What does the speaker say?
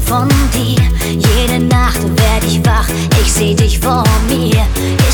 von dir. Jede Nacht werd ich wach, ich seh dich vor mir.